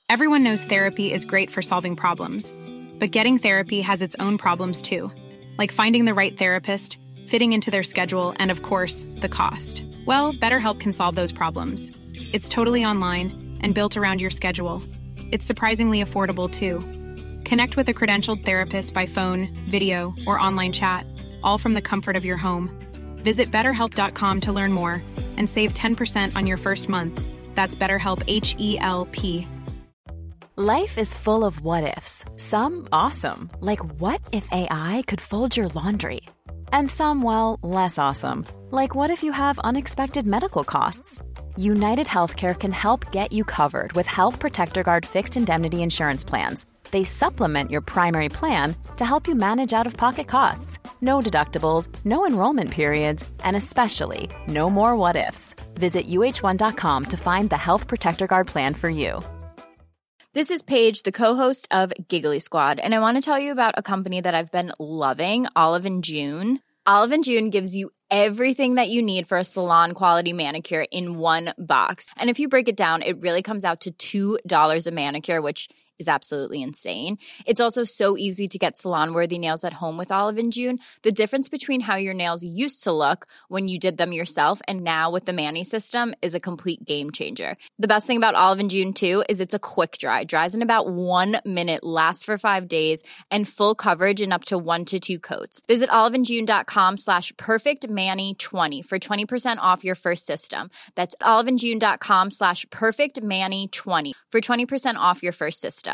Everyone knows therapy is great for solving problems, but getting therapy has its own problems too, like finding the right therapist, fitting into their schedule, and of course, the cost. Well, BetterHelp can solve those problems. It's totally online and built around your schedule. It's surprisingly affordable too. Connect with a credentialed therapist by phone, video, or online chat, all from the comfort of your home. Visit BetterHelp.com to learn more and save 10% on your first month. That's BetterHelp, H-E-L-P. Life is full of what-ifs. Some awesome, like what if AI could fold your laundry? And some, well, less awesome, like what if you have unexpected medical costs? United Healthcare can help get you covered with Health Protector Guard fixed indemnity insurance plans. They supplement your primary plan to help you manage out-of-pocket costs. No deductibles, no enrollment periods, and especially no more what-ifs. Visit uh1.com to find the Health Protector Guard plan for you. This is Paige, the co-host of Giggly Squad, and I want to tell you about a company that I've been loving, Olive and June. Olive & June gives you everything that you need for a salon-quality manicure in one box. And if you break it down, it really comes out to $2 a manicure, which is absolutely insane. It's also so easy to get salon-worthy nails at home with Olive & June. The difference between how your nails used to look when you did them yourself and now with the Mani system is a complete game changer. The best thing about Olive & June, too, is it's a quick dry. Dries in about 1 minute, lasts for 5 days, and full coverage in up to 1 to 2 coats. Visit oliveandjune.com/perfectmani20 for 20% off your first system. That's oliveandjune.com/perfectmani20 for 20% off your first system.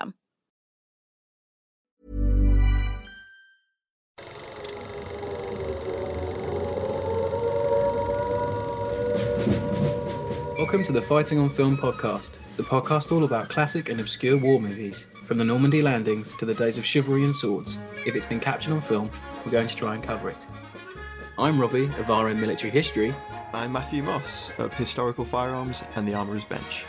Welcome to the Fighting on Film podcast, the podcast all about classic and obscure war movies, from the Normandy landings to the days of chivalry and swords. If it's been captured on film, we're going to try and cover it. I'm Robbie of RM Military History. I'm Matthew Moss of Historical Firearms and the Armourer's Bench.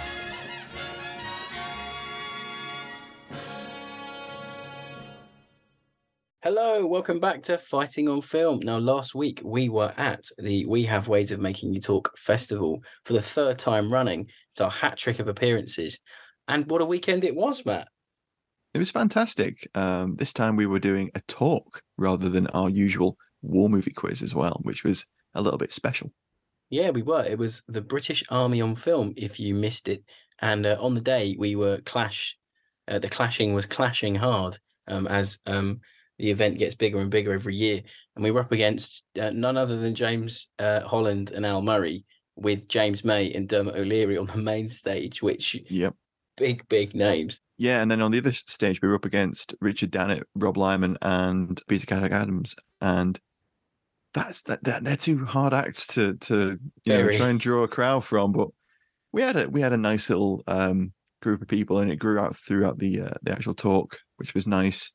Hello, welcome back to Fighting on Film. Now, last week we were at the We Have Ways of Making You Talk festival for the third time running. It's our hat trick of appearances. And what a weekend it was, Matt. It was fantastic. This time we were doing a talk rather than our usual war movie quiz as well, which was a little bit special. Yeah, we were. It was the British Army on film, if you missed it. And on the day we were the clashing was clashing hard as the event gets bigger and bigger every year. And we were up against none other than James Holland and Al Murray, with James May and Dermot O'Leary on the main stage, which big names. Yeah, and then on the other stage, we were up against Richard Dannett, Rob Lyman, and Peter Caddick Adams. And they're two hard acts to try and draw a crowd from. But we had a nice little group of people, and it grew out throughout the actual talk, which was nice.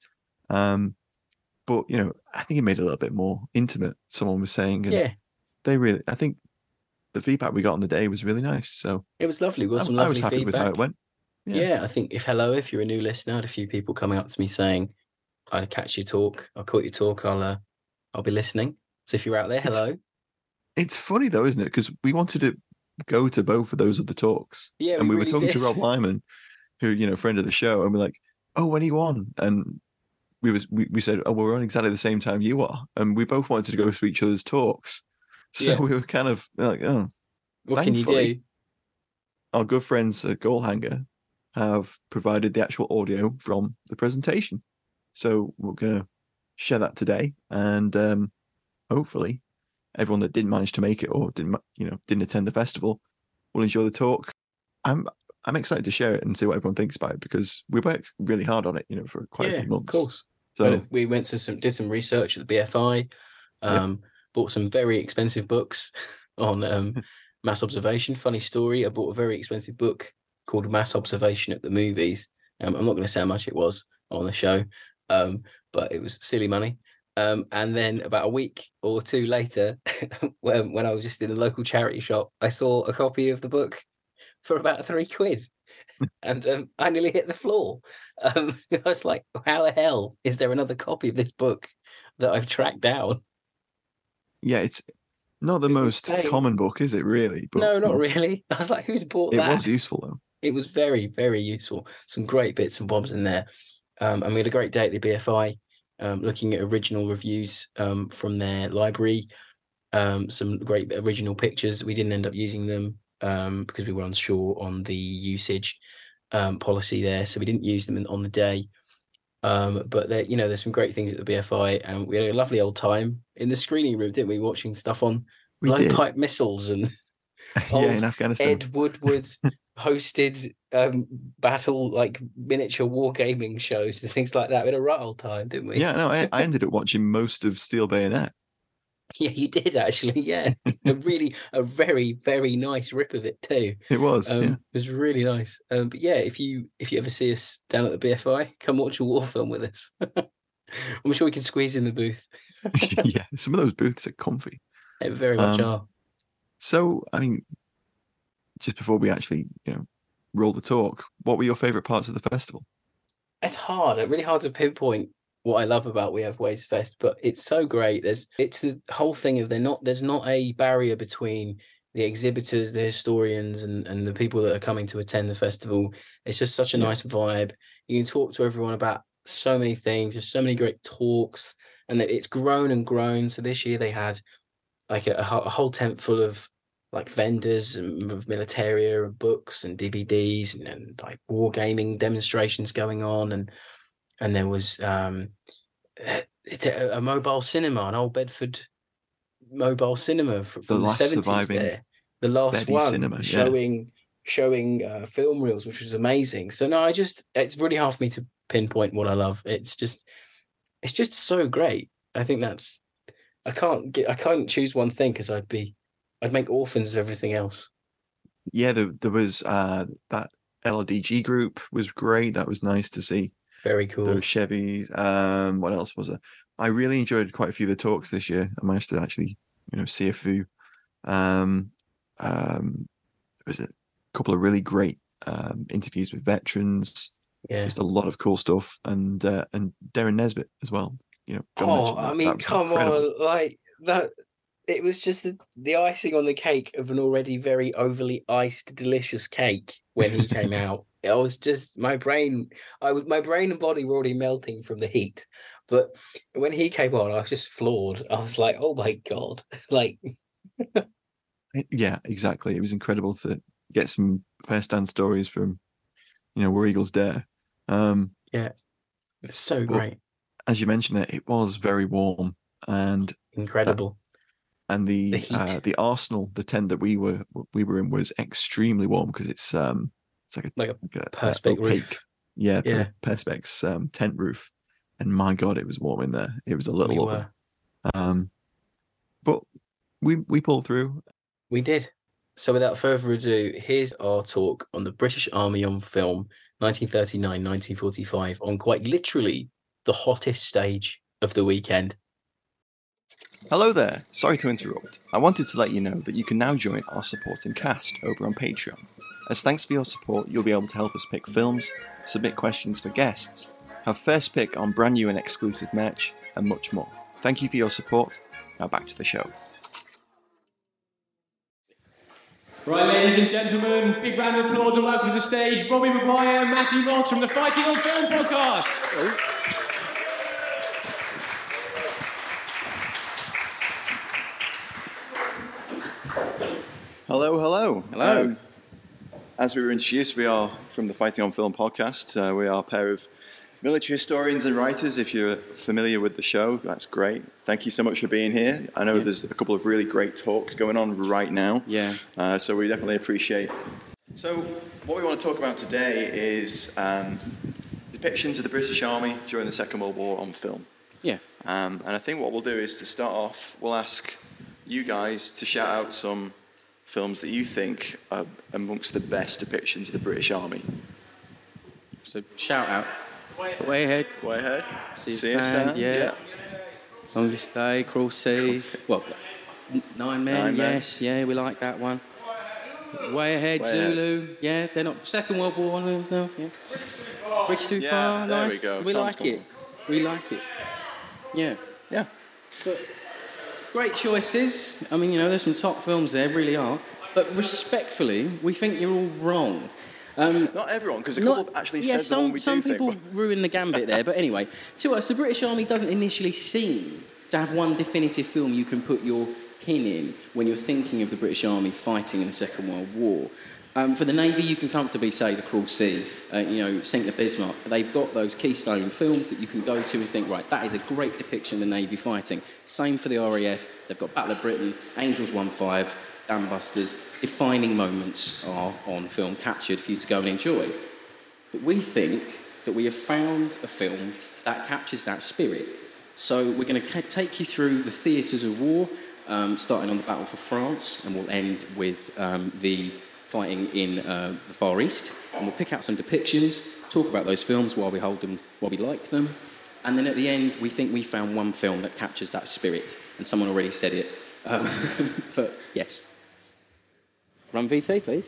But, I think it made it a little bit more intimate, someone was saying. And I think the feedback we got on the day was really nice. So it was lovely. We got some lovely I was happy feedback with how it went. Yeah, I think if you're a new listener, I had a few people coming up to me saying, I'll catch your talk. I'll caught your talk. I'll be listening. So if you're out there, hello. It's funny though, isn't it? Because we wanted to go to both of those other talks. Yeah, and we were really talking did. to Rob Lyman, who, friend of the show, and we're like, oh, when he won. And we said, oh, well, we're on exactly the same time you are. And we both wanted to go to each other's talks. So we were kind of like, oh. What can you do? Our good friends at Goalhanger have provided the actual audio from the presentation. So we're going to share that today. And hopefully everyone that didn't manage to make it or didn't attend the festival will enjoy the talk. I'm excited to share it and see what everyone thinks about it, because we worked really hard on it, for quite a few months. Of course. So we went to did some research at the BFI, bought some very expensive books on mass observation. Funny story, I bought a very expensive book called Mass Observation at the Movies. I'm not going to say how much it was on the show, but it was silly money. And then about a week or two later, when I was just in the local charity shop, I saw a copy of the book for about £3. And I nearly hit the floor. I was like, how the hell is there another copy of this book that I've tracked down? Yeah, it's not the most common book, is it really? But, no, not really. I was like, who's bought that? It was useful, though. It was very, very useful. Some great bits and bobs in there. And we had a great day at the BFI, looking at original reviews from their library. Some great original pictures. We didn't end up using them because we were unsure on the usage policy there, so we didn't use them on the day. But there's some great things at the BFI, and we had a lovely old time in the screening room, didn't we? Watching stuff on blowpipe missiles and in Afghanistan. Ed Woodward hosted battle, like miniature wargaming shows and things like that. We had a right old time, didn't we? Yeah, no, I ended up watching most of Steel Bayonet. Yeah, you did actually. Yeah, a very, very nice rip of it too. It was. It was really nice. But yeah, if you ever see us down at the BFI, come watch a war film with us. I'm sure we can squeeze in the booth. Yeah, some of those booths are comfy. They very much are. So, I mean, just before we actually, roll the talk, what were your favourite parts of the festival? It's really hard to pinpoint what I love about We Have Ways Fest, but it's so great. It's the whole thing of there's not a barrier between the exhibitors, the historians, and the people that are coming to attend the festival. It's just such a nice vibe. You can talk to everyone about so many things. There's so many great talks, and it's grown and grown. So this year they had like a whole tent full of like vendors and of militaria and books and DVDs and like wargaming demonstrations going on, and there was it's a mobile cinema, an old Bedford mobile cinema from the 70s there. The last Beddy one cinema, showing film reels, which was amazing. So no, it's really hard for me to pinpoint what I love. It's just so great. I think I can't choose one thing because I'd make orphans of everything else. Yeah, there was that LRDG group was great. That was nice to see. Very cool. Those Chevys. What else was there? I really enjoyed quite a few of the talks this year. I managed to actually, see a few. There was a couple of really great interviews with veterans. Yeah, just a lot of cool stuff, and Darren Nesbitt as well. Come on, like that. It was just the icing on the cake of an already very overly iced, delicious cake when he came out. It was just my brain and body were already melting from the heat. But when he came on, I was just floored. I was like, oh my God. Like yeah, exactly. It was incredible to get some first-hand stories from, War Eagles Dare. Yeah. It's so great. As you mentioned it was very warm and incredible. And the Arsenal, the tent that we were in, was extremely warm because it's like a Perspex roof. Yeah. Perspex tent roof, and my God, it was warm in there. It was a little oven. But we pulled through. We did. So without further ado, here's our talk on the British Army on film, 1939-1945, on quite literally the hottest stage of the weekend. Hello there, sorry to interrupt. I wanted to let you know that you can now join our supporting cast over on Patreon. As thanks for your support, you'll be able to help us pick films, submit questions for guests, have first pick on brand new and exclusive merch, and much more. Thank you for your support. Now back to the show. Right, ladies and gentlemen, big round of applause and welcome to the stage, Robbie Maguire and Matthew Moss from the Fighting on Film podcast. Oh. Hello. As we were introduced, we are from the Fighting on Film podcast. We are a pair of military historians and writers. If you're familiar with the show, that's great. Thank you so much for being here. I know there's a couple of really great talks going on right now. Yeah. So we definitely appreciate. So what we want to talk about today is depictions of the British Army during the Second World War on film. Yeah. And I think what we'll do is, to start off, we'll ask you guys to shout out some films that you think are amongst the best depictions of the British Army. So shout out. Way ahead. See you, Sand. Yeah. Longest Day, Cruel Seas. Well, Nine Men. Yes, yeah, we like that one. Way Ahead, Zulu. Yeah, they're not Second World War. No, yeah. Bridge Too Far. There nice. we go. We like it. Yeah. Yeah. But great choices. I mean, there's some top films there, really are. But respectfully, we think you're all wrong. Not everyone, because a couple actually said the one we some do people think. ruin the gambit there. But anyway, to us, the British Army doesn't initially seem to have one definitive film you can put your pin in when you're thinking of the British Army fighting in the Second World War. For the Navy, you can comfortably say The Cruel Sea, Sink the Bismarck. They've got those keystone films that you can go to and think, right, that is a great depiction of the Navy fighting. Same for the RAF. They've got Battle of Britain, Angels 1-5, Dam Busters. Defining moments are on film captured for you to go and enjoy. But we think that we have found a film that captures that spirit. So we're going to take you through the theatres of war, starting on the Battle for France, and we'll end with the fighting in the Far East, and we'll pick out some depictions, talk about those films while we hold them, while we like them, and then at the end we think we found one film that captures that spirit, and someone already said it, but yes. Run VT, please.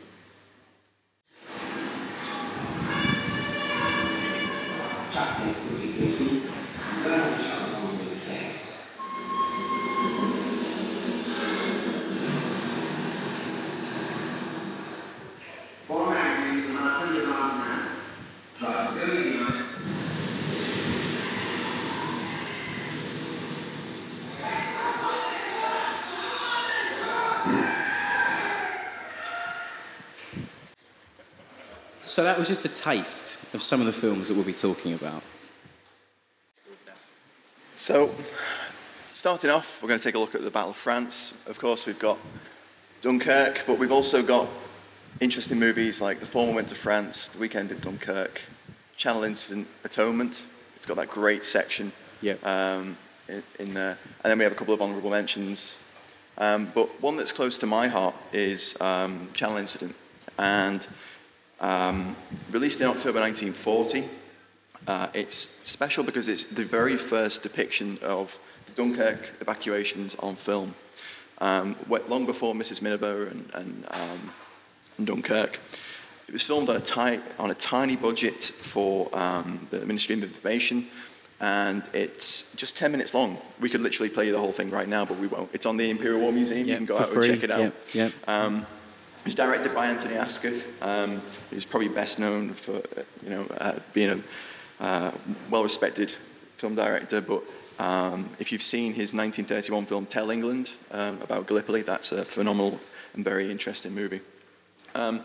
So that was just a taste of some of the films that we'll be talking about. So, starting off, we're going to take a look at the Battle of France. Of course, we've got Dunkirk, but we've also got interesting movies like The Former Went to France, The Weekend at Dunkirk, Channel Incident, Atonement. It's got that great section in there. And then we have a couple of honourable mentions. But one that's close to my heart is Channel Incident. And released in October 1940. It's special because it's the very first depiction of the Dunkirk evacuations on film. Long before Mrs. Miniver and Dunkirk. It was filmed on a tiny budget for the Ministry of Information, and it's just 10 minutes long. We could literally play you the whole thing right now, but we won't. It's on the Imperial War Museum. You can go out and check it out. It was directed by Anthony Asquith. He's probably best known for being a well-respected film director. But if you've seen his 1931 film Tell England about Gallipoli, that's a phenomenal and very interesting movie. The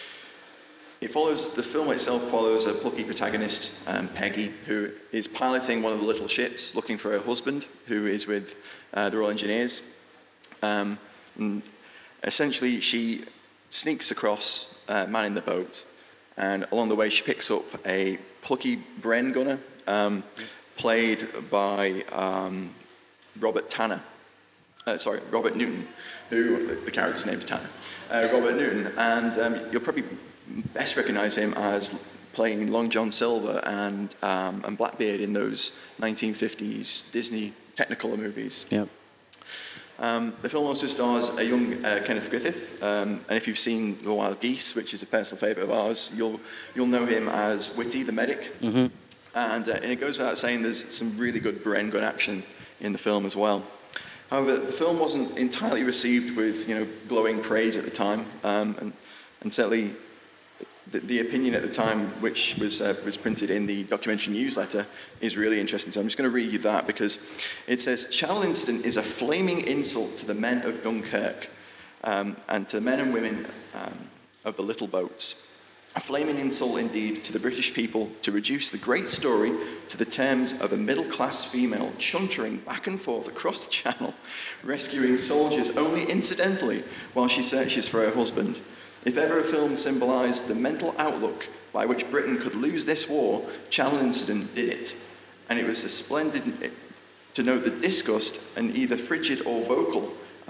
film itself follows a plucky protagonist, Peggy, who is piloting one of the little ships, looking for her husband, who is with the Royal Engineers. And essentially, she sneaks across, manning the boat, and along the way she picks up a plucky Bren gunner, played by Robert Newton, who, the character's name's Tanner. Robert Newton, and you'll probably best recognise him as playing Long John Silver and Blackbeard in those 1950s Disney Technicolor movies. Yep. The film also stars a young Kenneth Griffith, and if you've seen The Wild Geese, which is a personal favourite of ours, you'll know him as Whitty, the medic. Mm-hmm. And it goes without saying there's some really good Bren gun action in the film as well. However, the film wasn't entirely received with glowing praise at the time, and certainly the opinion at the time, which was printed in the documentary newsletter, is really interesting. So I'm just going to read you that, because it says, Channel Incident is a flaming insult to the men of Dunkirk and to the men and women of the little boats. A flaming insult indeed to the British people to reduce the great story to the terms of a middle-class female chuntering back and forth across the channel, rescuing soldiers only incidentally while she searches for her husband. If ever a film symbolised the mental outlook by which Britain could lose this war, Channel Incident did it. And it was splendid to note the disgust, and either frigid or vocal,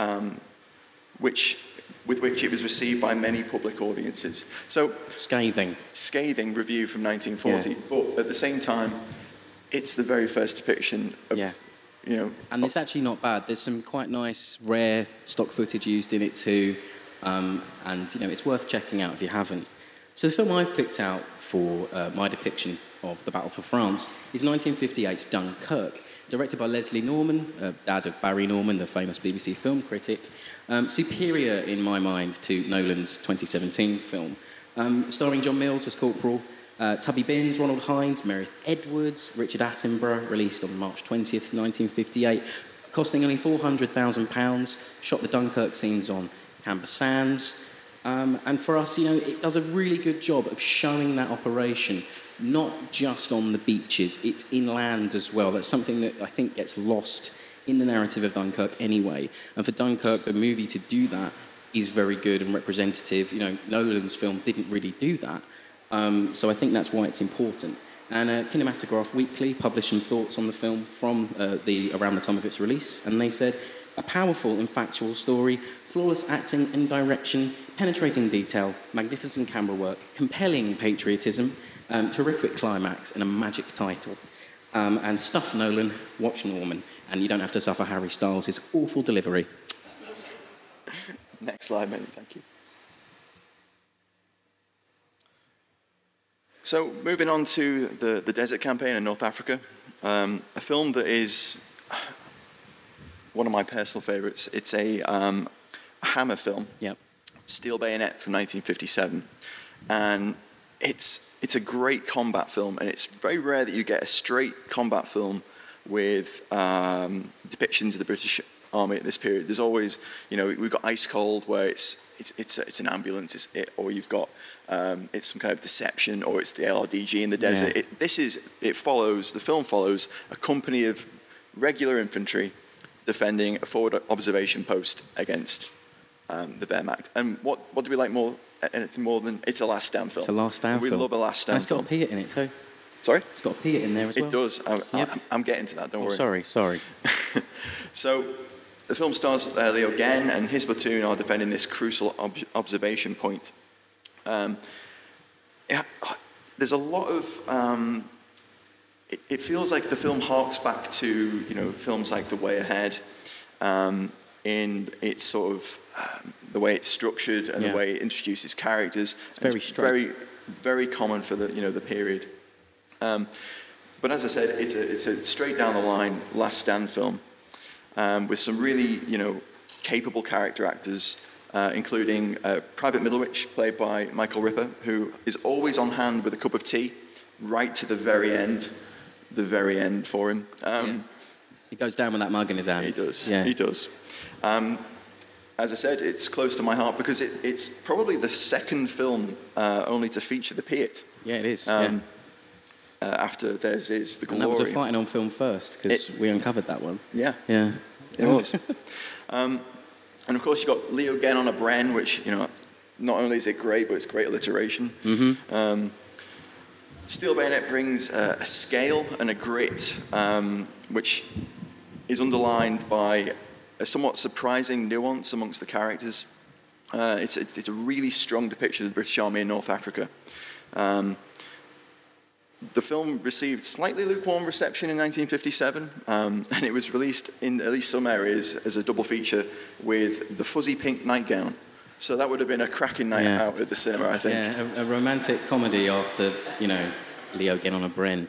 with which it was received by many public audiences. So Scathing review from 1940, but at the same time, it's the very first depiction of, And it's actually not bad. There's some quite nice, rare stock footage used in it too. And it's worth checking out if you haven't. So the film I've picked out for my depiction of the Battle for France is 1958's Dunkirk, directed by Leslie Norman, dad of Barry Norman, the famous BBC film critic. Superior, in my mind, to Nolan's 2017 film. Starring John Mills as Corporal, Tubby Binns, Ronald Hines, Meredith Edwards, Richard Attenborough, released on March 20th, 1958, costing only £400,000, shot the Dunkirk scenes on Camber Sands. And for us, it does a really good job of showing that operation, not just on the beaches, it's inland as well. That's something that I think gets lost in the narrative of Dunkirk anyway. And for Dunkirk, the movie, to do that is very good and representative. Nolan's film didn't really do that. So I think that's why it's important. And Kinematograph Weekly published some thoughts on the film from around the time of its release, and they said, a powerful and factual story, flawless acting and direction, penetrating detail, magnificent camera work, compelling patriotism, terrific climax, and a magic title. And stuff Nolan, watch Norman, and you don't have to suffer Harry Styles' awful delivery. Next slide, mate. Thank you. So, moving on to the Desert Campaign in North Africa, a film that is one of my personal favourites. It's a Hammer film, Yep. Steel Bayonet from 1957, and it's a great combat film, and it's very rare that you get a straight combat film with depictions of the British Army at this period. There's always, we've got Ice Cold, where it's an ambulance, or you've got it's some kind of deception, or it's the LRDG in the desert. Yeah. The film follows a company of regular infantry defending a forward observation post against the Wehrmacht. And what do we like anything more than it's a last stand film? It's a last stand film. We love a last stand film. It's got a Piat in it too. Sorry? It's got a Piat in there as well. It does. Yep. I'm getting to that, don't worry. Sorry. So the film stars Leo Genn, and his platoon are defending this crucial observation point. There's a lot of... It feels like the film harks back to, films like The Way Ahead, in its sort of the way it's structured and the way it introduces characters. It's very straight. Very, very common for the period. But as I said, it's a straight down the line last stand film with some really capable character actors, including Private Middlewich, played by Michael Ripper, who is always on hand with a cup of tea, right to the very end. The very end for him. He goes down with that mug in his hand. He does. Yeah. He does. As I said, it's close to my heart because it's probably the second film only to feature the Piat. Yeah, it is. After theirs is The Glory. And that was a Fighting On film first, because we uncovered that one. Yeah. Yeah. It was. And of course you've got Leo Genn on a Bren, which, not only is it great, but it's great alliteration. Mm-hmm. Steel Bayonet brings a scale and a grit, which is underlined by a somewhat surprising nuance amongst the characters. It's a really strong depiction of the British Army in North Africa. The film received slightly lukewarm reception in 1957, and it was released in at least some areas as a double feature with The Fuzzy Pink Nightgown. So that would have been a cracking night out at the cinema, I think. Yeah, a romantic comedy after, Leo Genn on a Bren.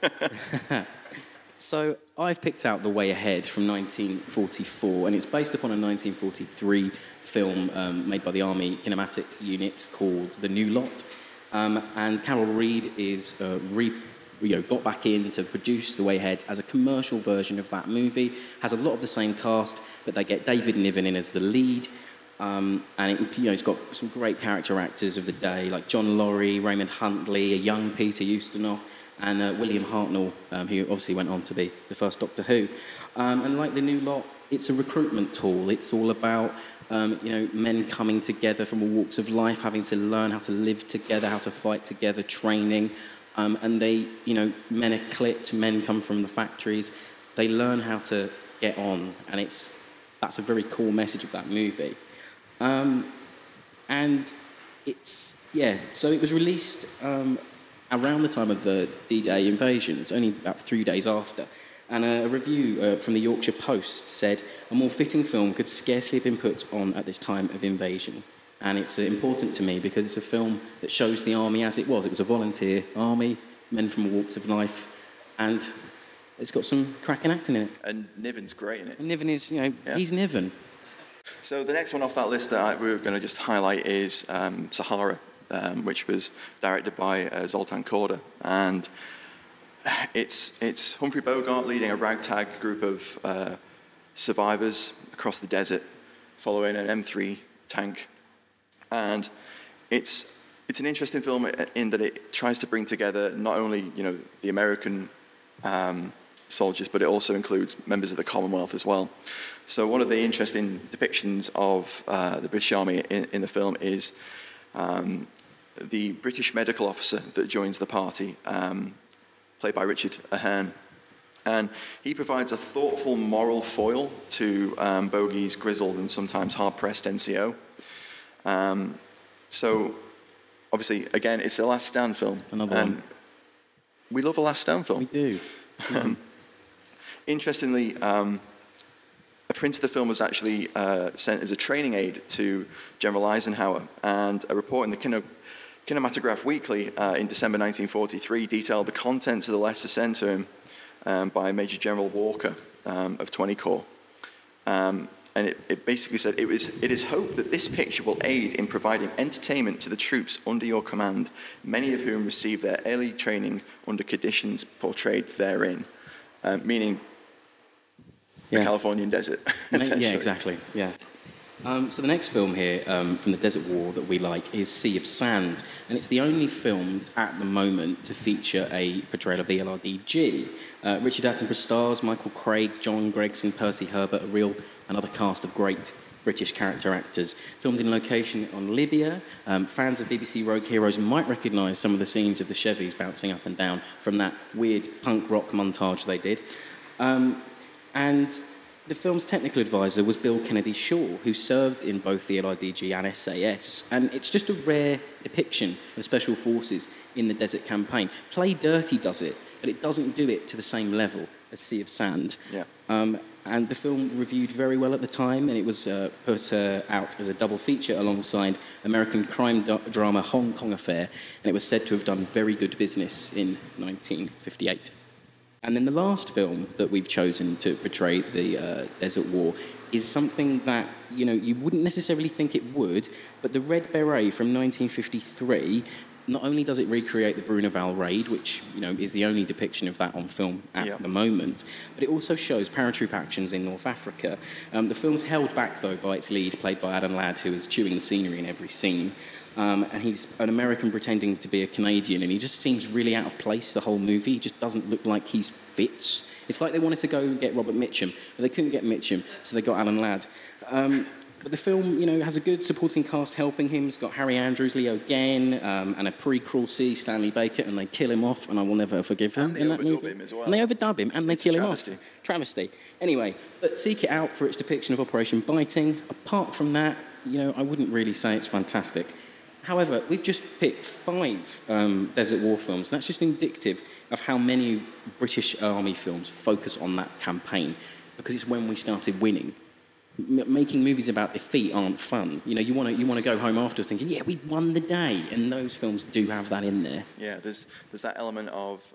So I've picked out The Way Ahead from 1944, and it's based upon a 1943 film made by the Army Kinematic Unit called The New Lot. And Carol Reed is got back in to produce The Way Ahead as a commercial version of that movie. Has a lot of the same cast, but they get David Niven in as the lead. And it's got some great character actors of the day, like John Laurie, Raymond Huntley, a young Peter Ustinov, and William Hartnell, who obviously went on to be the first Doctor Who. And like The New Lot, it's a recruitment tool. It's all about men coming together from all walks of life, having to learn how to live together, how to fight together, training. And they, men are clipped, men come from the factories. They learn how to get on, and that's a very cool message of that movie. And so it was released around the time of the D-Day invasion. It's only about 3 days after. And a review from the Yorkshire Post said, a more fitting film could scarcely have been put on at this time of invasion. And it's important to me because it's a film that shows the army as it was. It was a volunteer army, men from all walks of life, and it's got some cracking acting in it. And Niven's great in it. And Niven is, he's Niven. So the next one off that list that we're going to just highlight is Sahara which was directed by Zoltan Korda. And it's Humphrey Bogart leading a ragtag group of survivors across the desert, following an M3 tank. And it's an interesting film in that it tries to bring together not only the American soldiers, but it also includes members of the Commonwealth as well. So one of the interesting depictions of the British Army in the film is the British medical officer that joins the party, played by Richard Ahern. And he provides a thoughtful moral foil to Bogey's grizzled and sometimes hard-pressed NCO. So, obviously, again, it's a Last Stand film. Another one. We love a Last Stand film. We do. Interestingly, a print of the film was actually sent as a training aid to General Eisenhower, and a report in the Kinematograph Weekly in December 1943 detailed the contents of the letter sent to him by Major General Walker of 20 Corps. And it basically said, it is hoped that this picture will aid in providing entertainment to the troops under your command, many of whom receive their early training under conditions portrayed therein. Meaning the Californian desert. Yeah, exactly. Yeah. So the next film here from the Desert War that we like is Sea of Sand, and it's the only film at the moment to feature a portrayal of the LRDG. Richard Attenborough stars, Michael Craig, John Gregson, Percy Herbert, another cast of great British character actors. Filmed in location on Libya, fans of BBC Rogue Heroes might recognise some of the scenes of the Chevys bouncing up and down from that weird punk rock montage they did. And the film's technical advisor was Bill Kennedy Shaw, who served in both the LRDG and SAS. And it's just a rare depiction of special forces in the Desert Campaign. Play Dirty does it, but it doesn't do it to the same level as Sea of Sand. Yeah. And the film reviewed very well at the time, and it was put out as a double feature alongside American crime drama Hong Kong Affair, and it was said to have done very good business in 1958. And then the last film that we've chosen to portray the Desert War is something that, you wouldn't necessarily think it would, but the Red Beret from 1953, not only does it recreate the Bruneval raid, which, is the only depiction of that on film at the moment, but it also shows paratroop actions in North Africa. The film's held back, though, by its lead, played by Adam Ladd, who is chewing the scenery in every scene. And he's an American pretending to be a Canadian, and he just seems really out of place the whole movie. He just doesn't look like he fits. It's like they wanted to go and get Robert Mitchum, but they couldn't get Mitchum, so they got Alan Ladd. But the film, has a good supporting cast helping him. It's got Harry Andrews, Leo Genn, and a pre-Cruel Sea, Stanley Baker, and they kill him off, and I will never forgive them in that movie. Him as well. And they overdub him, and they kill him off. Travesty. Anyway, but seek it out for its depiction of Operation Biting. Apart from that, I wouldn't really say it's fantastic. However, we've just picked 5 Desert War films. That's just indicative of how many British Army films focus on that campaign, because it's when we started winning. Making movies about defeat aren't fun. You want to go home afterwards thinking, yeah, we won the day, and those films do have that in there. Yeah, there's that element of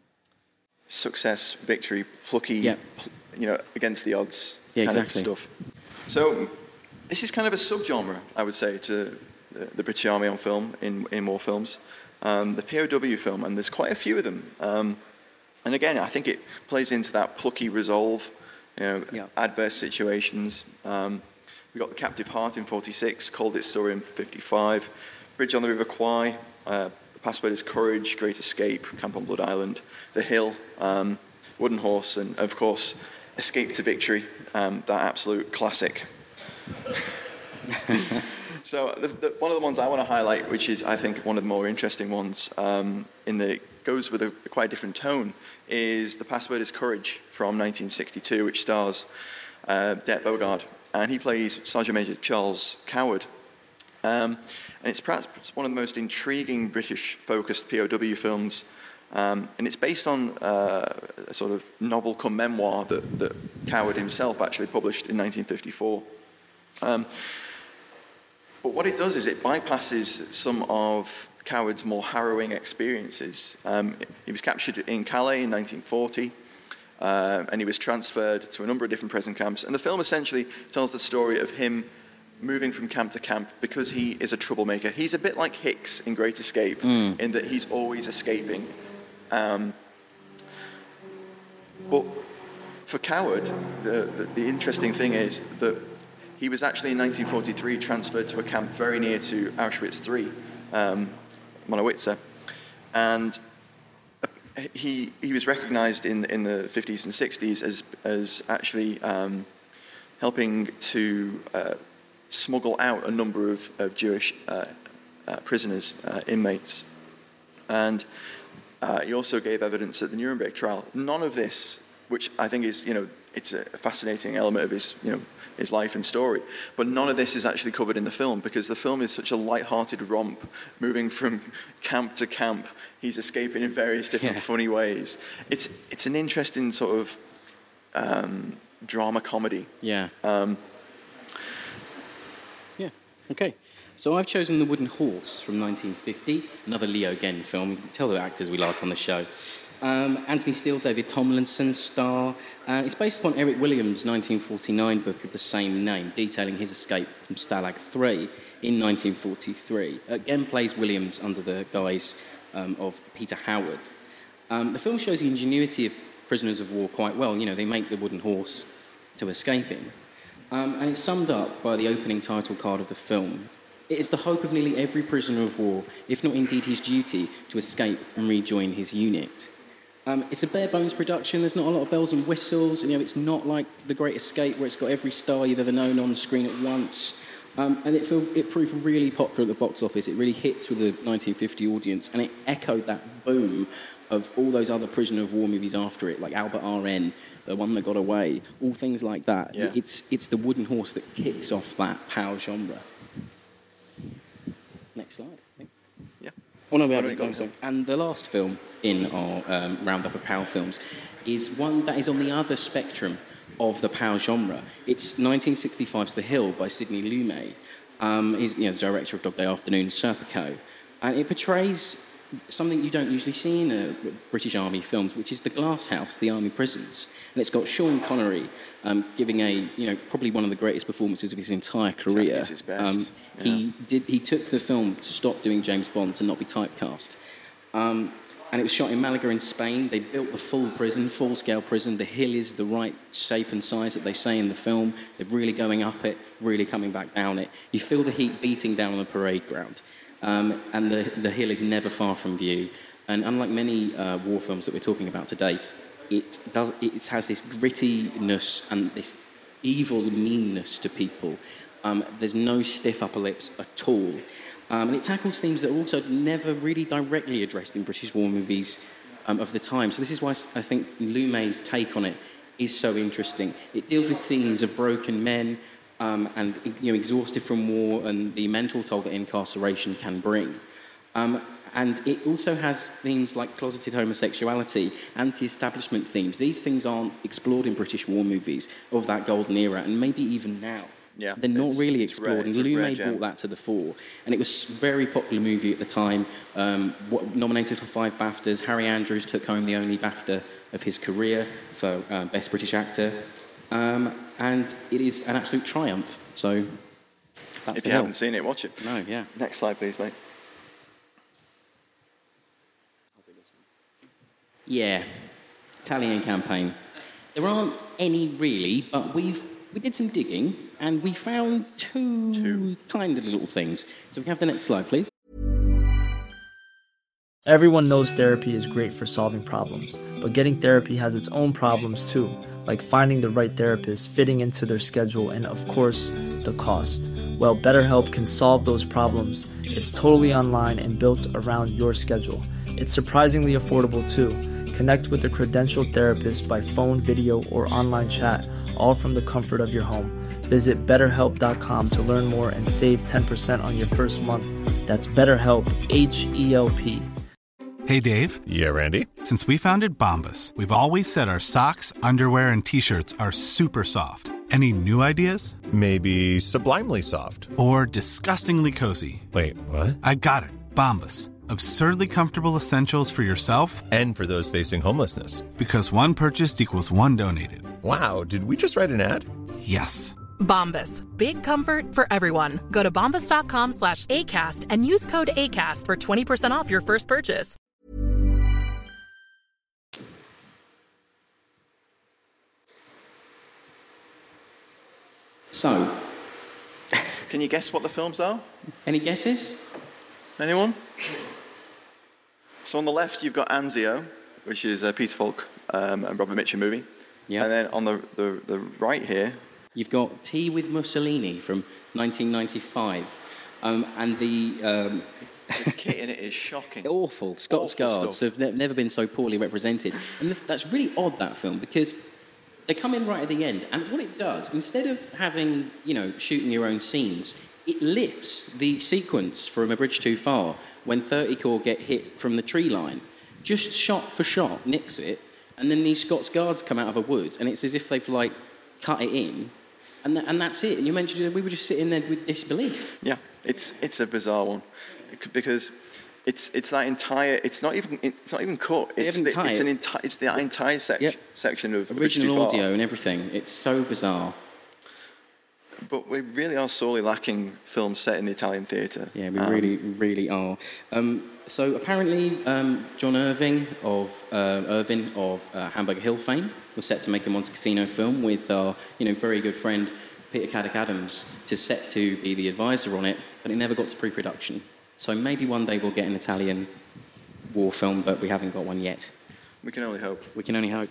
success, victory, plucky, against the odds kind of stuff. So this is kind of a subgenre, I would say, to the British Army on film in war films. The POW film, and there's quite a few of them. And again, I think it plays into that plucky resolve, adverse situations. We got The Captive Heart in 46, Cold Its Story in 55, Bridge on the River Kwai, The Password is Courage, Great Escape, Camp on Blood Island, The Hill, Wooden Horse, and of course, Escape to Victory, that absolute classic. So one of the ones I want to highlight, which is, I think, one of the more interesting ones, in that it goes with a quite different tone, is The Password is Courage from 1962, which stars Det Bogard, and he plays Sergeant Major Charles Coward. And it's perhaps one of the most intriguing British-focused POW films, and it's based on a sort of novel cum memoir that Coward himself actually published in 1954. But what it does is it bypasses some of Coward's more harrowing experiences. He was captured in Calais in 1940, and he was transferred to a number of different prison camps. And the film essentially tells the story of him moving from camp to camp because he is a troublemaker. He's a bit like Hicks in Great Escape in that he's always escaping. But for Coward, the interesting thing is that he was actually in 1943 transferred to a camp very near to Auschwitz III, Monowitz, and he was recognized in the 50s and 60s as actually helping to smuggle out a number of Jewish prisoners, inmates. And he also gave evidence at the Nuremberg trial. None of this, which I think is, it's a fascinating element of his life and story, but none of this is actually covered in the film because the film is such a light-hearted romp, moving from camp to camp. He's escaping in various different funny ways. It's an interesting sort of drama comedy. Yeah. Okay. So I've chosen The Wooden Horse from 1950, another Leo Genn film. You can tell the actors we like on the show. Anthony Steele, David Tomlinson star. It's based upon Eric Williams' 1949 book of the same name, detailing his escape from Stalag III in 1943. Genn plays Williams under the guise of Peter Howard. The film shows the ingenuity of prisoners of war quite well. They make the wooden horse to escape in. And it's summed up by the opening title card of the film. It is the hope of nearly every prisoner of war, if not indeed his duty, to escape and rejoin his unit. It's a bare-bones production. There's not a lot of bells and whistles. It's not like The Great Escape, where it's got every star you've ever known on the screen at once. And it proved really popular at the box office. It really hits with the 1950 audience, and it echoed that boom of all those other prisoner of war movies after it, like Albert R.N., The One That Got Away, all things like that. Yeah. It's the wooden horse that kicks off that POW genre. Next slide. Yeah. Oh, no, we haven't got it. And the last film in our roundup of POW films is one that is on the other spectrum of the POW genre. It's 1965's The Hill by Sidney Lumet. He's the director of Dog Day Afternoon, Serpico. And it portrays something you don't usually see in British Army films, which is the glass house, the army prisons. And it's got Sean Connery giving probably one of the greatest performances of his entire career. It's his best. He took the film to stop doing James Bond, to not be typecast. And it was shot in Malaga in Spain. They built the full-scale prison. The hill is the right shape and size that they say in the film. They're really going up it, really coming back down it. You feel the heat beating down on the parade ground. And the hill is never far from view. And unlike many war films that we're talking about today, it has this grittiness and this evil meanness to people. There's no stiff upper lips at all. And it tackles themes that are also never really directly addressed in British war movies of the time. So this is why I think Lumet's take on it is so interesting. It deals with themes of broken men, and exhausted from war and the mental toll that incarceration can bring. And it also has themes like closeted homosexuality, anti-establishment themes. These things aren't explored in British war movies of that golden era, and maybe even now. Yeah, they're not really explored, and Lumet brought that to the fore. And it was a very popular movie at the time, nominated for 5 BAFTAs. Harry Andrews took home the only BAFTA of his career for Best British Actor. And it is an absolute triumph. So, that's if you haven't seen it, watch it. No, yeah. Next slide, please, mate. Yeah, Italian Campaign. There aren't any really, but we did some digging and we found two kind of little things. So we can have the next slide, please. Everyone knows therapy is great for solving problems, but getting therapy has its own problems too, like finding the right therapist, fitting into their schedule, and of course, the cost. Well, BetterHelp can solve those problems. It's totally online and built around your schedule. It's surprisingly affordable too. Connect with a credentialed therapist by phone, video, or online chat, all from the comfort of your home. Visit BetterHelp.com to learn more and save 10% on your first month. That's BetterHelp, H-E-L-P. Hey, Dave. Yeah, Randy. Since we founded Bombas, we've always said our socks, underwear, and T-shirts are super soft. Any new ideas? Maybe sublimely soft. Or disgustingly cozy. Wait, what? I got it. Bombas. Absurdly comfortable essentials for yourself and for those facing homelessness. Because one purchased equals one donated. Wow, did we just write an ad? Yes. Bombas. Big comfort for everyone. Go to bombas.com/ACAST and use code ACAST for 20% off your first purchase. So, can you guess what the films are? Any guesses? Anyone? So on the left, you've got Anzio, which is a Peter Falk and Robert Mitchum movie. Yeah. And then on the right here, you've got Tea with Mussolini from 1995. And the kit in it is shocking. Awful. Scots Guards have never been so poorly represented. And that's really odd, that film, because they come in right at the end. And what it does, instead of having, shooting your own scenes, it lifts the sequence from A Bridge Too Far when 30 Corps get hit from the tree line. Just shot for shot, nicks it. And then these Scots Guards come out of a wood, and it's as if they've, cut it in. And that's it. And you mentioned we were just sitting there with disbelief. Yeah, it's a bizarre one, because it's that entire. It's not even cut. It's the entire section of original audio and everything. It's so bizarre. But we really are sorely lacking films set in the Italian theatre. Yeah, we really are. So apparently, John Irving of Hamburger Hill fame was set to make a Monte Cassino film with our, very good friend Peter Caddick-Adams to be the advisor on it, but it never got to pre-production. So maybe one day we'll get an Italian war film, but we haven't got one yet. We can only hope. We can only hope.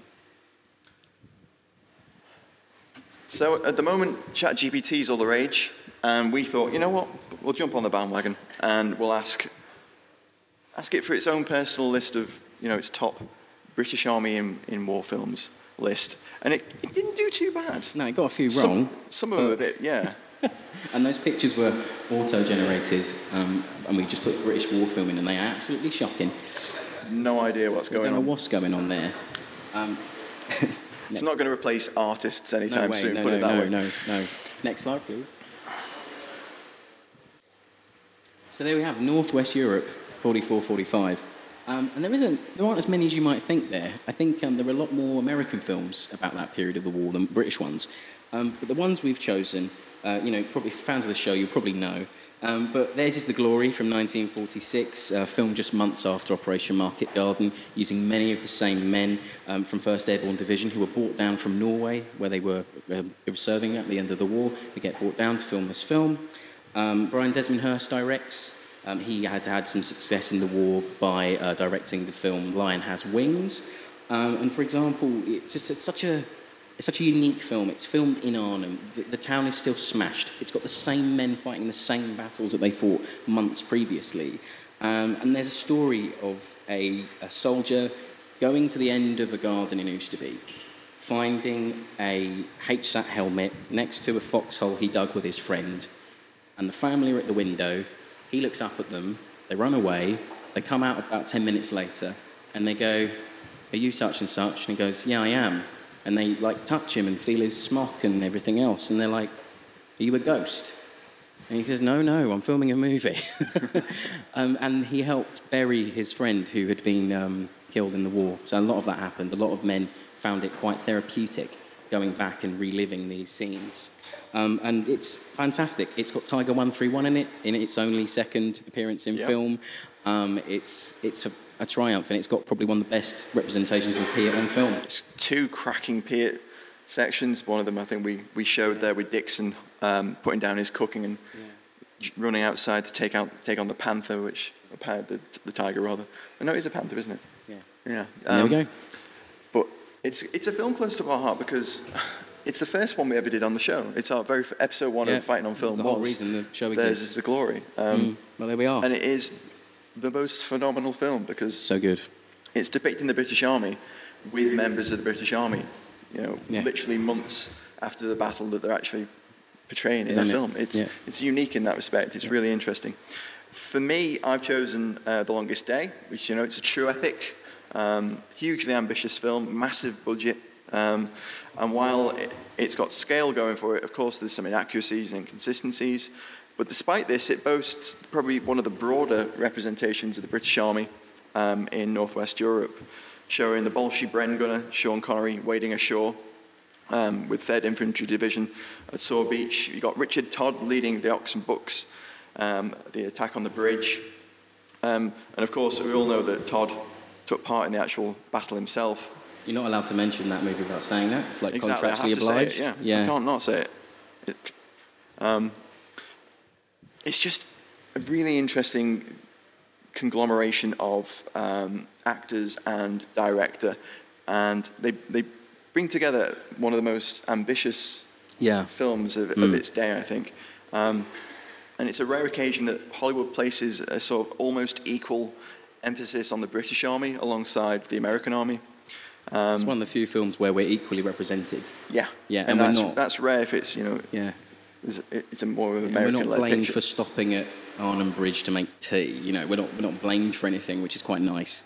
So at the moment, ChatGPT is all the rage, and we thought, you know what, we'll jump on the bandwagon and we'll ask it for its own personal list of, its top British Army in war films list, and it didn't do too bad. No, it got a few wrong. Some of them a bit, yeah. And those pictures were auto-generated, and we just put British war film in, and they are absolutely shocking. No idea what's going on. I don't know what's going on there. It's not going to replace artists anytime soon, put it that way. No. Next slide, please. So there we have Northwest Europe, 44-45. And there aren't as many as you might think there. I think there are a lot more American films about that period of the war than British ones. But the ones we've chosen, probably fans of the show, you'll probably know. But theirs is The Glory from 1946, filmed just months after Operation Market Garden, using many of the same men from 1st Airborne Division who were brought down from Norway, where they were serving at the end of the war. They get brought down to film this film. Brian Desmond Hurst directs. He had some success in the war by directing the film Lion Has Wings. And for example, it's such a unique film. It's filmed in Arnhem. The town is still smashed. It's got the same men fighting the same battles that they fought months previously. And there's a story of a soldier going to the end of a garden in Oosterbeek, finding a HSAT helmet next to a foxhole he dug with his friend. And the family are at the window. He looks up at them. They run away. They come out about 10 minutes later, and they go, "Are you such and such?" And he goes, "Yeah, I am." And they touch him and feel his smock and everything else. And they're like, "Are you a ghost?" And he says, No, I'm filming a movie. And he helped bury his friend who had been killed in the war. So a lot of that happened. A lot of men found it quite therapeutic going back and reliving these scenes. And it's fantastic. It's got Tiger 131 in it, in its only second appearance in film. It's a triumph, and it's got probably one of the best representations of Piat on film. It's two cracking Piat sections. One of them, I think, we showed there with Dixon putting down his cooking and running outside to take on the panther, the tiger rather. I know it's a panther, isn't it? Yeah. There we go. But it's a film close to our heart because it's the first one we ever did on the show. It's our very episode 1 of Fighting on Film. That's the whole reason the show exists. There's is The Glory. Well, there we are. And it is the most phenomenal film because so good. It's depicting the British Army with members of the British Army. Literally months after the battle that they're actually portraying in the film. It's unique in that respect. It's really interesting. For me, I've chosen The Longest Day, which it's a true epic, hugely ambitious film, massive budget. And while it's got scale going for it, of course, there's some inaccuracies and inconsistencies. But despite this, it boasts probably one of the broader representations of the British Army in Northwest Europe, showing the Bolshie Bren gunner, Sean Connery, wading ashore with 3rd Infantry Division at Saw Beach. You got Richard Todd leading the Ox and Bucks, the attack on the bridge. And of course, we all know that Todd took part in the actual battle himself. You're not allowed to mention that movie without saying that. It's like exactly, contractually obliged. Say it, yeah. I can't not say it. It's just a really interesting conglomeration of actors and director, and they bring together one of the most ambitious films of its day, I think. And it's a rare occasion that Hollywood places a sort of almost equal emphasis on the British Army alongside the American Army. It's one of the few films where we're equally represented. Yeah, yeah, and that's rare if it's it's a more of an American. We're not blamed picture. for stopping at Arnhem Bridge to make tea. We're not blamed for anything, which is quite nice.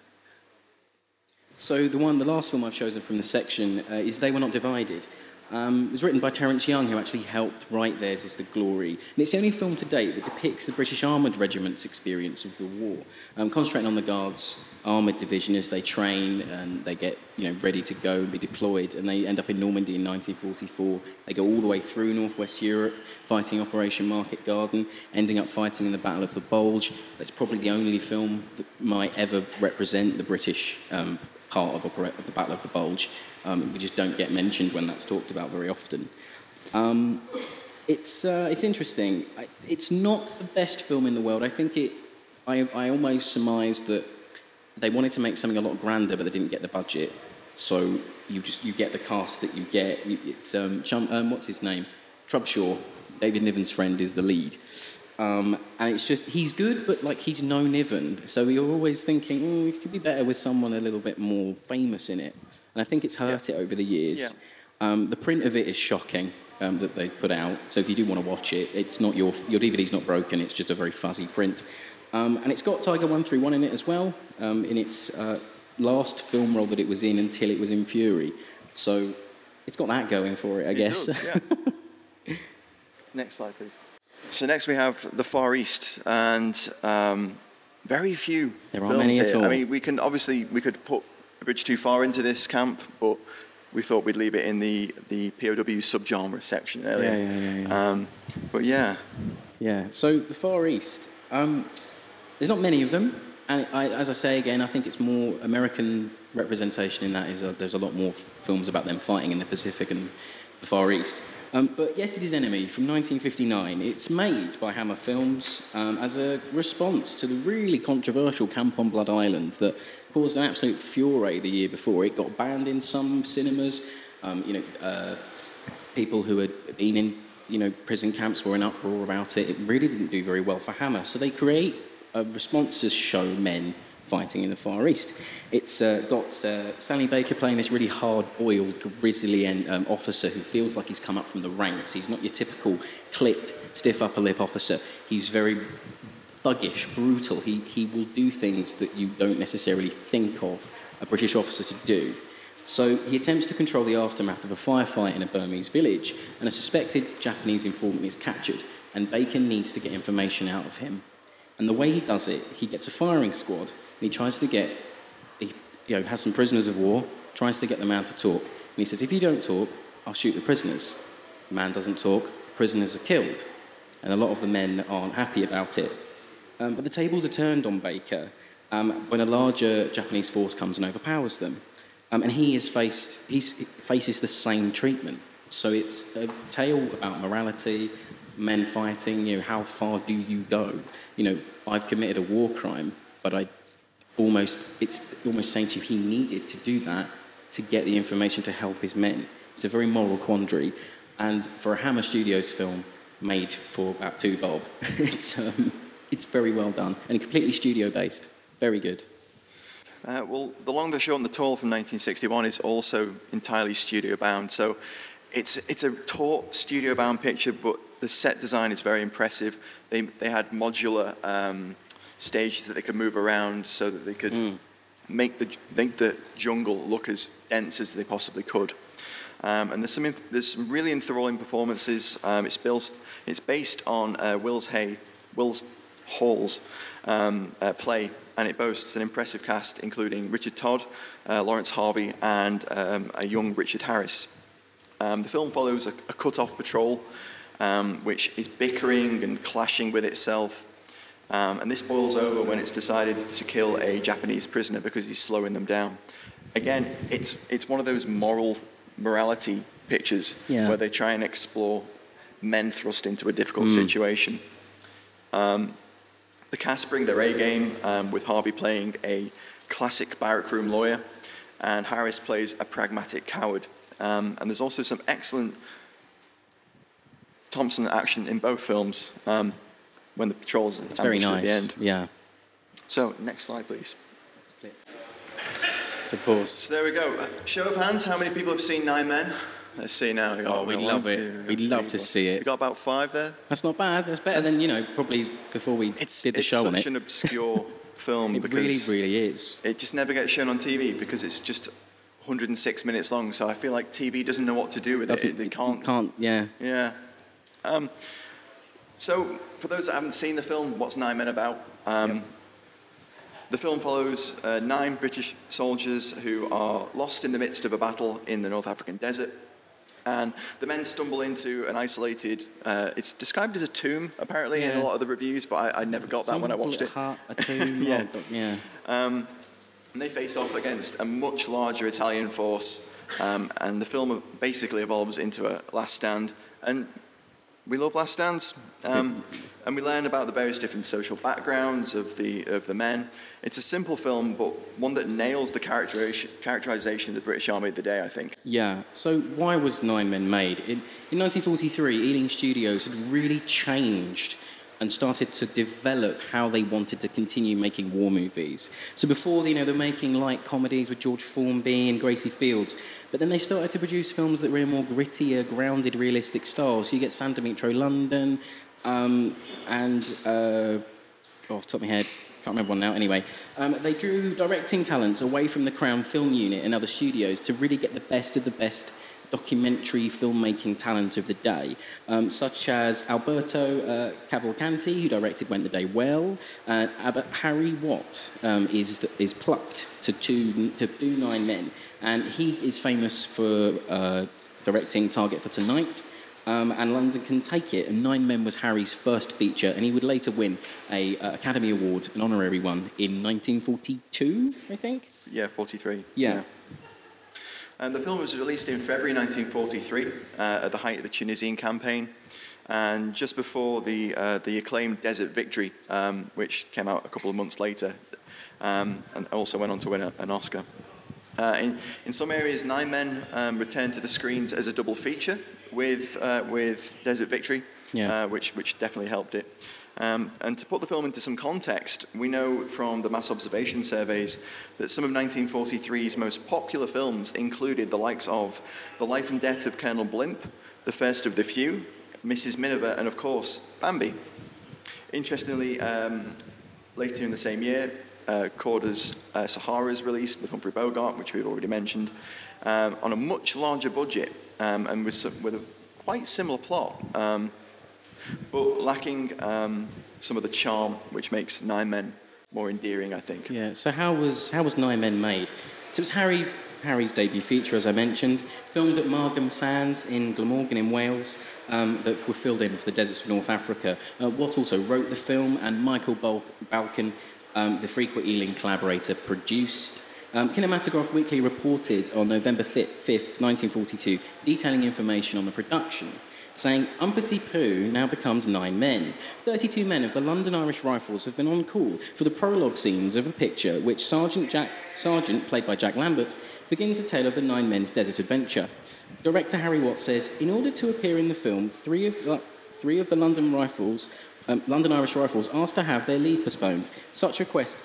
So the last film I've chosen from the section is They Were Not Divided. It was written by Terence Young, who actually helped write Theirs Is the Glory. And it's the only film to date that depicts the British Armoured Regiment's experience of the war, concentrating on the Guards' armoured division as they train and they get ready to go and be deployed. And they end up in Normandy in 1944. They go all the way through Northwest Europe, fighting Operation Market Garden, ending up fighting in the Battle of the Bulge. That's probably the only film that might ever represent the British part of the Battle of the Bulge. We just don't get mentioned when that's talked about very often. It's interesting. It's not the best film in the world. I think I almost surmised that they wanted to make something a lot grander, but they didn't get the budget. So you get the cast that you get. It's what's his name? Trubshaw, David Niven's friend, is the lead. And it's just, he's good, but he's no Niven. So you're always thinking, it could be better with someone a little bit more famous in it. And I think it's hurt it over the years. Yeah. The print of it is shocking that they put out. So if you do want to watch it, it's not your DVD's not broken. It's just a very fuzzy print. And it's got Tiger 131 in it as well, in its last film role that it was in until it was in Fury. So it's got that going for it, I guess. Does, yeah. Next slide, please. So next we have The Far East, and very few there films aren't many here. at all. I mean, we could put A Bridge Too Far into this camp, but we thought we'd leave it in the POW subgenre section earlier. Yeah. But yeah. Yeah, so The Far East, there's not many of them, and as I say again, I think it's more American representation in that. There's a lot more films about them fighting in the Pacific and the Far East. But Yes, It Is Enemy from 1959. It's made by Hammer Films as a response to the really controversial Camp on Blood Island that caused an absolute furore the year before. It got banned in some cinemas. People who had been in prison camps were in uproar about it. It really didn't do very well for Hammer. So they create a response to show men fighting in the Far East. It's got Stanley Baker playing this really hard-boiled, grisly officer who feels like he's come up from the ranks. He's not your typical clipped, stiff upper lip officer. He's very thuggish, brutal. He will do things that you don't necessarily think of a British officer to do. So he attempts to control the aftermath of a firefight in a Burmese village, and a suspected Japanese informant is captured, and Baker needs to get information out of him. And the way he does it, he gets a firing squad, and he tries to get, has some prisoners of war, tries to get the man to talk. And he says, if you don't talk, I'll shoot the prisoners. The man doesn't talk, the prisoners are killed. And a lot of the men aren't happy about it. But the tables are turned on Baker when a larger Japanese force comes and overpowers them. And he faces the same treatment. So it's a tale about morality, men fighting, how far do you go? I've committed a war crime, but it's almost saying to you he needed to do that to get the information to help his men. It's a very moral quandary. And for a Hammer Studios film made for about $2 bob, it's very well done and completely studio-based. Very good. Well, The Long, the Short and the Tall from 1961 is also entirely studio-bound. So it's a taut studio-bound picture, but the set design is very impressive. They had modular stages that they could move around so that they could make the jungle look as dense as they possibly could. And there's some really enthralling performances. It's based on Wills Hall's play, and it boasts an impressive cast, including Richard Todd, Lawrence Harvey, and a young Richard Harris. The film follows a cut-off patrol, which is bickering and clashing with itself. And this boils over when it's decided to kill a Japanese prisoner because he's slowing them down. Again, it's one of those morality pictures where they try and explore men thrust into a difficult situation. The cast bring their A-game, with Harvey playing a classic barrack room lawyer, and Harris plays a pragmatic coward. And there's also some excellent Thompson action in both films when the patrols it's very nice. At the end. Yeah. So, next slide, please. So pause. So there we go. Show of hands, how many people have seen Nine Men? Let's see now. We'd love it. We'd love to see it. We got about 5 there. That's not bad. That's better than, probably before we did the show on it. It's such an obscure film. It really, really is. It just never gets shown on TV because it's just 106 minutes long. So I feel like TV doesn't know what to do with it. They can't. Yeah. Yeah. So for those that haven't seen the film, what's Nine Men about? The film follows 9 British soldiers who are lost in the midst of a battle in the North African desert. And the men stumble into an isolated, it's described as a tomb, apparently, in a lot of the reviews, but I never got that when I watched it. A tomb, yeah. And they face off against a much larger Italian force, and the film basically evolves into a last stand. And we love last stands, and we learn about the various different social backgrounds of the men. It's a simple film, but one that nails the characterization of the British Army of the day, I think. Yeah. So why was Nine Men made? In 1943, Ealing Studios had really changed and started to develop how they wanted to continue making war movies. So before, they're making light comedies with George Formby and Gracie Fields, but then they started to produce films that were in a more grittier, grounded, realistic style. So you get San Dimitro London, and off the top of my head, can't remember one now. Anyway, they drew directing talents away from the Crown Film Unit and other studios to really get the best of the best documentary filmmaking talent of the day, such as Alberto Cavalcanti, who directed When the Day Well, but Harry Watt is plucked to do Nine Men, and he is famous for directing Target for Tonight, and London Can Take It, and Nine Men was Harry's first feature, and he would later win an Academy Award, an honorary one, in 1942, I think? Yeah, 43. Yeah. And the film was released in February 1943 at the height of the Tunisian campaign, and just before the acclaimed Desert Victory, which came out a couple of months later, and also went on to win an Oscar. In some areas, Nine Men returned to the screens as a double feature with Desert Victory, which definitely helped it. And to put the film into some context, we know from the mass observation surveys that some of 1943's most popular films included the likes of The Life and Death of Colonel Blimp, The First of the Few, Mrs. Miniver, and of course, Bambi. Interestingly, later in the same year, Korda's Sahara's released with Humphrey Bogart, which we've already mentioned, on a much larger budget and with a quite similar plot. But lacking some of the charm which makes Nine Men more endearing, I think. Yeah, so how was Nine Men made? So it was Harry's debut feature, as I mentioned, filmed at Margam Sands in Glamorgan in Wales, that were filled in for the deserts of North Africa. Watt also wrote the film, and Michael Balkan, the frequent Ealing collaborator, produced. Kinematograph Weekly reported on November 5th, 1942, detailing information on the production, saying, Un Petit Peu now becomes 9 men. 32 men of the London Irish Rifles have been on call for the prologue scenes of the picture, which Sergeant, played by Jack Lambert, begins a tale of the 9 men's desert adventure. Director Harry Watt says, in order to appear in the film, three of the London Irish Rifles asked to have their leave postponed. Such a request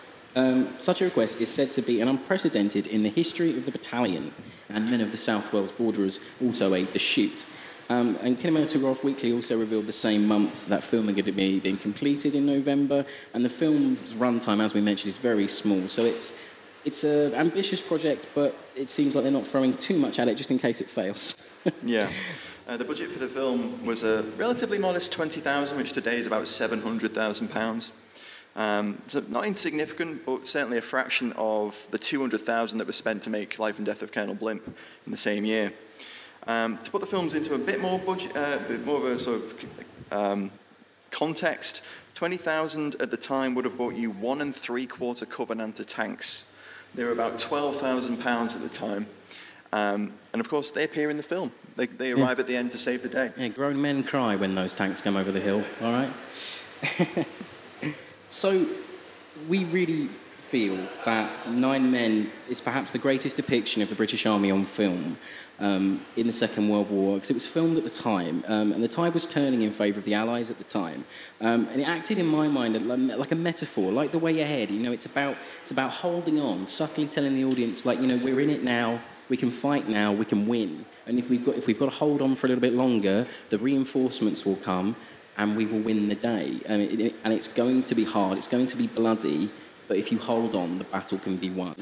is said to be an unprecedented in the history of the battalion, and men of the South Wales Borderers also aid the shoot. And Kinematograph Weekly also revealed the same month that filming had been completed in November, and the film's runtime, as we mentioned, is very small. So it's an ambitious project, but it seems like they're not throwing too much at it just in case it fails. Yeah. The budget for the film was a relatively modest $20,000, which today is about £700,000. So not insignificant, but certainly a fraction of the $200,000 that was spent to make Life and Death of Colonel Blimp in the same year. To put the films into a bit more budget, bit more of a sort of context, 20,000 at the time would have bought you 1 3/4 Covenanter tanks. They were about £12,000 at the time. And of course, they appear in the film. They arrive at the end to save the day. Yeah, grown men cry when those tanks come over the hill, all right? So, we really feel that Nine Men is perhaps the greatest depiction of the British Army on film in the Second World War, because it was filmed at the time, and the tide was turning in favour of the Allies at the time. And it acted, in my mind, like a metaphor, like The Way Ahead. You know, it's about holding on, subtly telling the audience, like, you know, we're in it now, we can fight now, we can win. And if we've got to hold on for a little bit longer, the reinforcements will come, and we will win the day. And it's going to be hard, it's going to be bloody, but if you hold on, the battle can be won.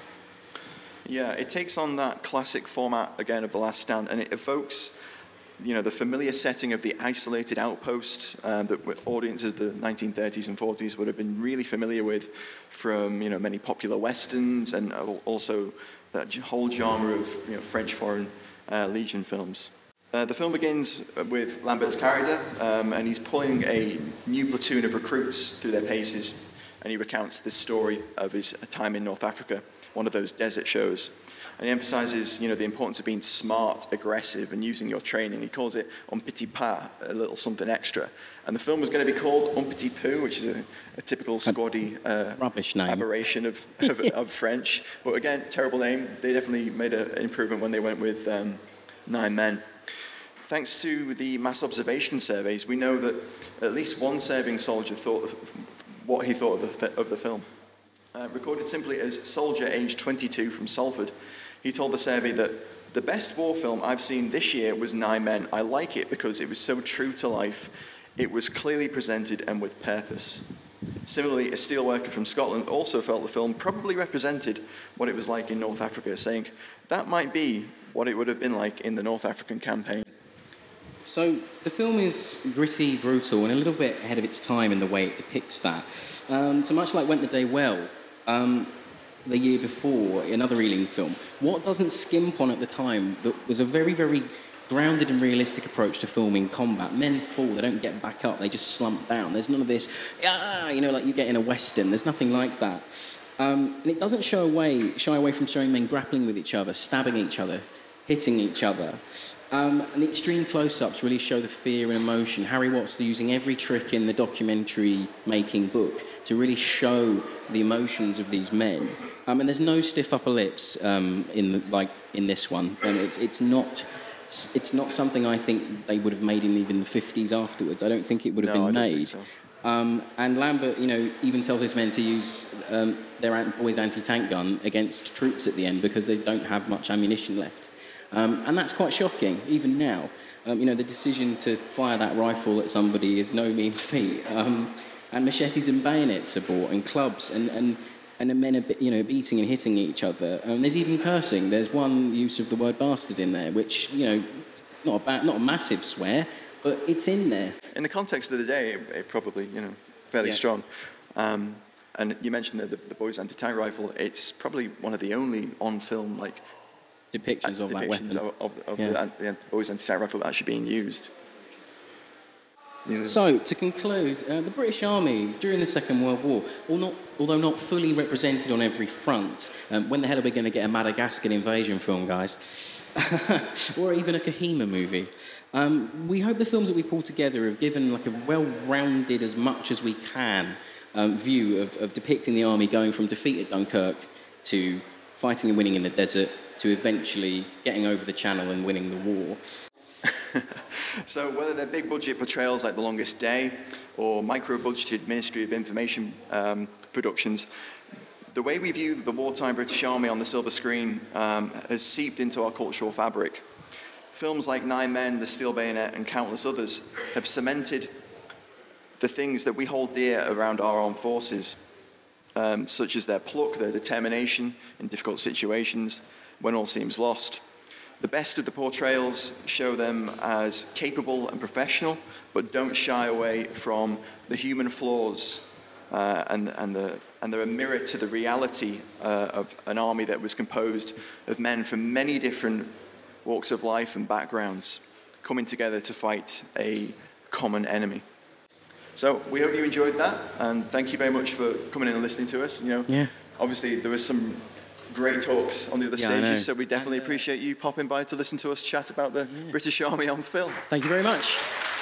Yeah, it takes on that classic format, again, of The Last Stand, and it evokes, you know, the familiar setting of the isolated outpost that audiences of the 1930s and 40s would have been really familiar with from, you know, many popular westerns and also that whole genre of, you know, French Foreign Legion films. The film begins with Lambert's character, and he's pulling a new platoon of recruits through their paces, and he recounts this story of his time in North Africa, one of those desert shows. And he emphasizes, you know, the importance of being smart, aggressive, and using your training. He calls it un petit pas, a little something extra. And the film was going to be called Un Petit Peu, which is a typical squaddy rubbish name. Aberration of French. But again, terrible name. They definitely made an improvement when they went with 9 Men. Thanks to the mass observation surveys, we know that at least one serving soldier thought what he thought of the film. Recorded simply as soldier aged 22 from Salford, he told the survey that the best war film I've seen this year was 9 Men. I like it because it was so true to life. It was clearly presented and with purpose. Similarly, a steelworker from Scotland also felt the film probably represented what it was like in North Africa, saying that might be what it would have been like in the North African campaign. So the film is gritty, brutal, and a little bit ahead of its time in the way it depicts that. So much like Went the Day Well, the year before, another Ealing film, what doesn't skimp on at the time that was a very, very grounded and realistic approach to filming combat. Men fall, they don't get back up, they just slump down. There's none of this, you know, like you get in a Western. There's nothing like that. And it doesn't shy away from showing men grappling with each other, stabbing each other, hitting each other. And the extreme close-ups really show the fear and emotion. Harry Watts using every trick in the documentary-making book to really show the emotions of these men. And there's no stiff upper lips in this one. And it's not something I think they would have made in even the 50s afterwards. I don't think it would have been made. So. And Lambert, you know, even tells his men to use their boys' anti-tank gun against troops at the end because they don't have much ammunition left. And that's quite shocking, even now. You know, the decision to fire that rifle at somebody is no mean feat. And machetes and bayonets are bought, and clubs, and the men are, you know, beating and hitting each other. There's even cursing. There's one use of the word bastard in there, which, you know, not a massive swear, but it's in there. In the context of the day, it probably, you know, fairly strong. And you mentioned the boys' anti-tank rifle. It's probably one of the only on-film, like, depictions of that weapon. of the boys' anti-tank rifle actually being used. You know. So, to conclude, the British Army during the Second World War, although not fully represented on every front, when the hell are we going to get a Madagascar invasion film, guys? Or even a Kohima movie? We hope the films that we pulled together have given like a well-rounded, as much as we can, view of depicting the army going from defeat at Dunkirk to fighting and winning in the desert to eventually getting over the Channel and winning the war. So whether they're big-budget portrayals like The Longest Day or micro-budgeted Ministry of Information productions, the way we view the wartime British Army on the silver screen has seeped into our cultural fabric. Films like 9 Men, The Steel Bayonet, and countless others have cemented the things that we hold dear around our armed forces, such as their pluck, their determination in difficult situations when all seems lost. The best of the portrayals show them as capable and professional, but don't shy away from the human flaws, and they're a mirror to the reality of an army that was composed of men from many different walks of life and backgrounds coming together to fight a common enemy. So we hope you enjoyed that, and thank you very much for coming in and listening to us. Obviously there was some great talks on the other stages, so we definitely appreciate you popping by to listen to us chat about the British Army on film. Thank you very much.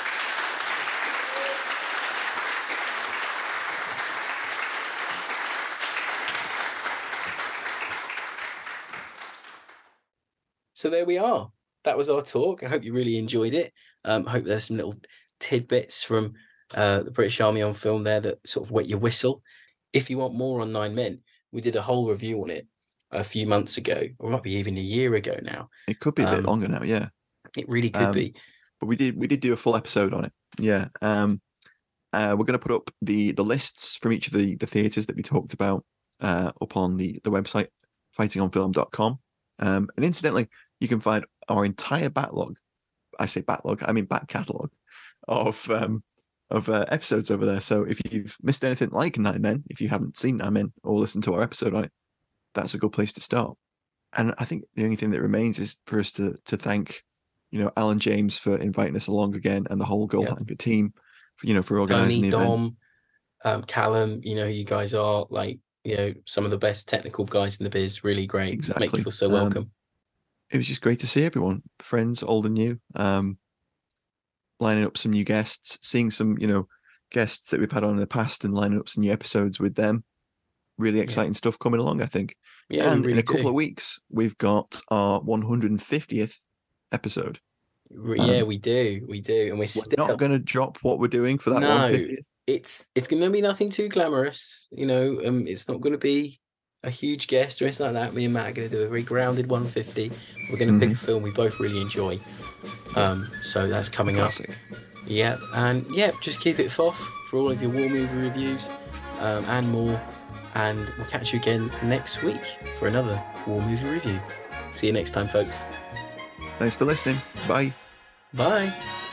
So there we are. That was our talk. I hope you really enjoyed it. I hope there's some little tidbits from the British Army on film there that sort of wet your whistle. If you want more on Nine Men, we did a whole review on it a few months ago, or it might be even a year ago now. It could be a bit longer now, yeah. It really could be. But we did do a full episode on it. Yeah. We're going to put up the lists from each of the theatres that we talked about up on the website, fightingonfilm.com. And incidentally, you can find our entire backlog. I say backlog, I mean back catalogue of episodes over there. So if you've missed anything like Nine Men, if you haven't seen Nine Men or listened to our episode on it, that's a good place to start. And I think the only thing that remains is for us to thank, Alan James for inviting us along again, and the whole Goalhanger team, for organising the event. Dom, Callum, you guys are some of the best technical guys in the biz. Really great. Exactly. Make you feel so welcome. It was just great to see everyone, friends, old and new, lining up some new guests, seeing some, guests that we've had on in the past and lining up some new episodes with them. Really exciting stuff coming along, I think. Yeah, and really in a couple of weeks, we've got our 150th episode. Yeah, we do. And we're still not going to drop what we're doing for that 150th. It's going to be nothing too glamorous. It's not going to be a huge guest or anything like that. Me and Matt are going to do a very grounded 150. We're going to pick a film we both really enjoy. So that's coming up. Yeah, and just keep it FOF for all of your war movie reviews and more. And we'll catch you again next week for another war movie review. See you next time, folks. Thanks for listening. Bye. Bye.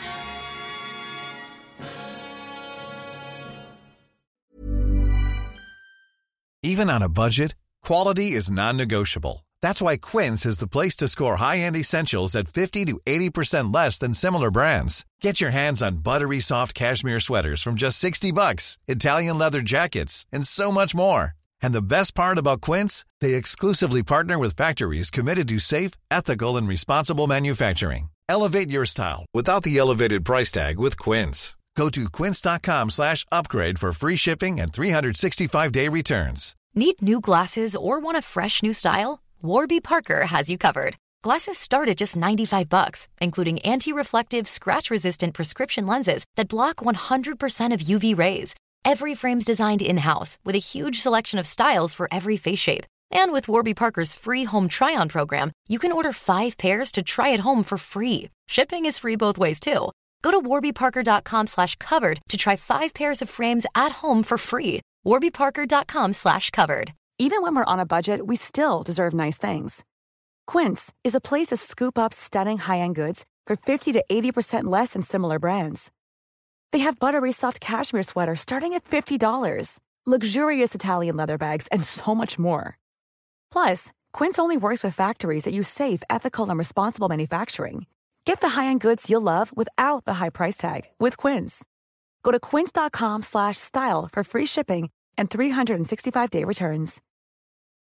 Even on a budget, quality is non-negotiable. That's why Quince is the place to score high-end essentials at 50 to 80% less than similar brands. Get your hands on buttery soft cashmere sweaters from just $60, Italian leather jackets, and so much more. And the best part about Quince, they exclusively partner with factories committed to safe, ethical, and responsible manufacturing. Elevate your style without the elevated price tag with Quince. Go to quince.com/upgrade for free shipping and 365-day returns. Need new glasses or want a fresh new style? Warby Parker has you covered. Glasses start at just $95, including anti-reflective, scratch-resistant prescription lenses that block 100% of UV rays. Every frame's designed in-house with a huge selection of styles for every face shape. And with Warby Parker's free home try-on program, you can order 5 pairs to try at home for free. Shipping is free both ways, too. Go to warbyparker.com/covered to try 5 pairs of frames at home for free. warbyparker.com/covered. Even when we're on a budget, we still deserve nice things. Quince is a place to scoop up stunning high-end goods for 50 to 80% less than similar brands. They have buttery soft cashmere sweaters starting at $50, luxurious Italian leather bags, and so much more. Plus, Quince only works with factories that use safe, ethical, and responsible manufacturing. Get the high-end goods you'll love without the high price tag with Quince. Go to quince.com/style for free shipping and 365-day returns.